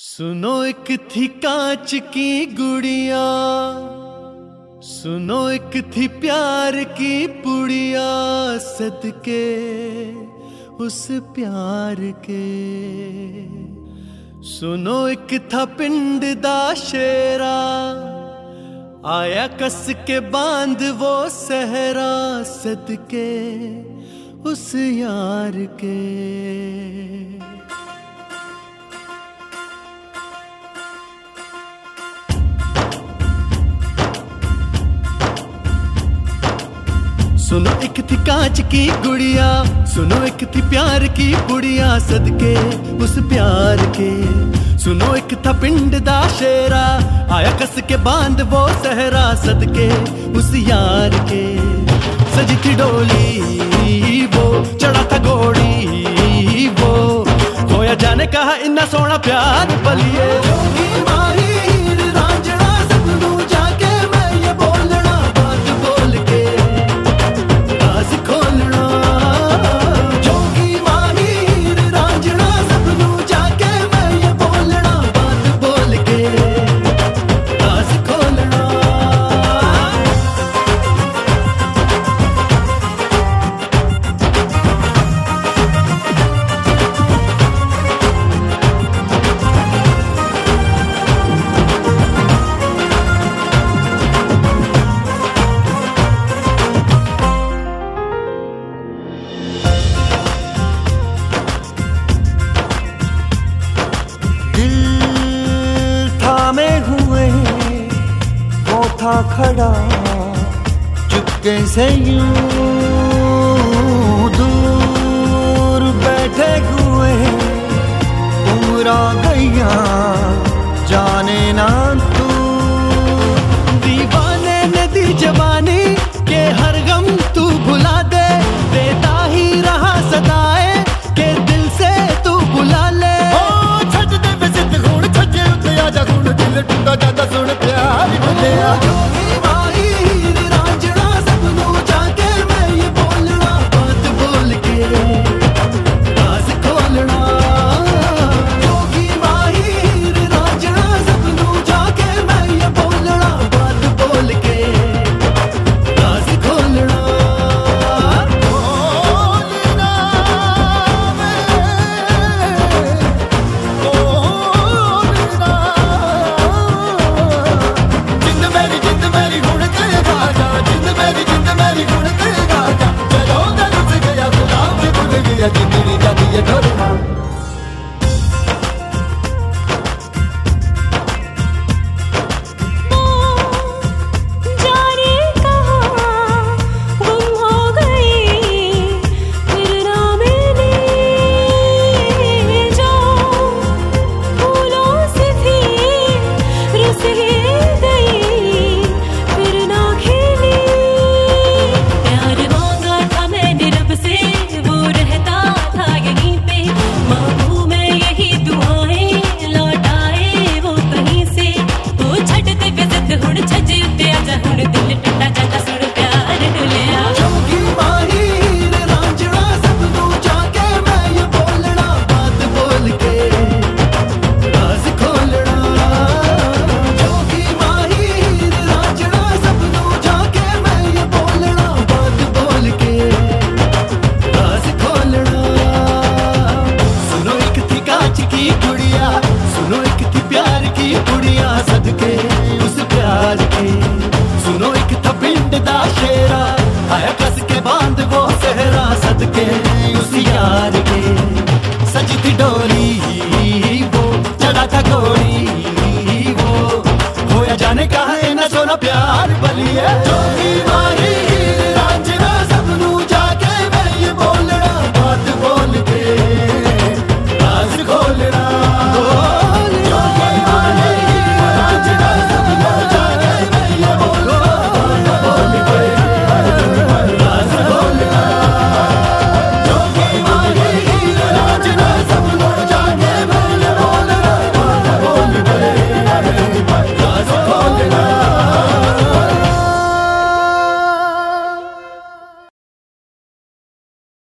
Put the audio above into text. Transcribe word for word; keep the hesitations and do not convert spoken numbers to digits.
सुनो एक थी कांच की गुड़िया, सुनो एक थी प्यार की पुड़िया, सदके उस प्यार के। सुनो एक था पिंड दा शेरा, आया कस के बांध वो सहरा, सदके उस यार के। सुनो एक थी कांच की गुड़िया, सुनो एक थी प्यार की पुड़िया, सदके उस प्यार के। सुनो एक था पिंड दा शेरा, आया कस के बांध वो सहरा, सदके उस यार के। सजी थी डोली वो, चढ़ा था घोड़ी वो, खोया जाने कहा इन्ना सोना प्यार बलिए। था खड़ा चुपके से यूं दूर बैठे हुए, उम्र गैया जाने ना तू। दीवाने ने दी जवानी के हर गम तू भुला दे, देता ही रहा सदाए के दिल से तू बुला ले। ओ छज दे बिजित हुण छजे उत्ते आजा हुण, दिल टूटा जाता सुन प्यार भुलिया। जिंदगी जाती है ढोलना। सुनो एक था पिंड दा शेरा, आया कस के बांध वो सहरा, सदके उस यार के। सजी थी डोली वो, चढ़ा था घोड़ी वो, होया जाने कहा है ना सोना प्यार बलिए।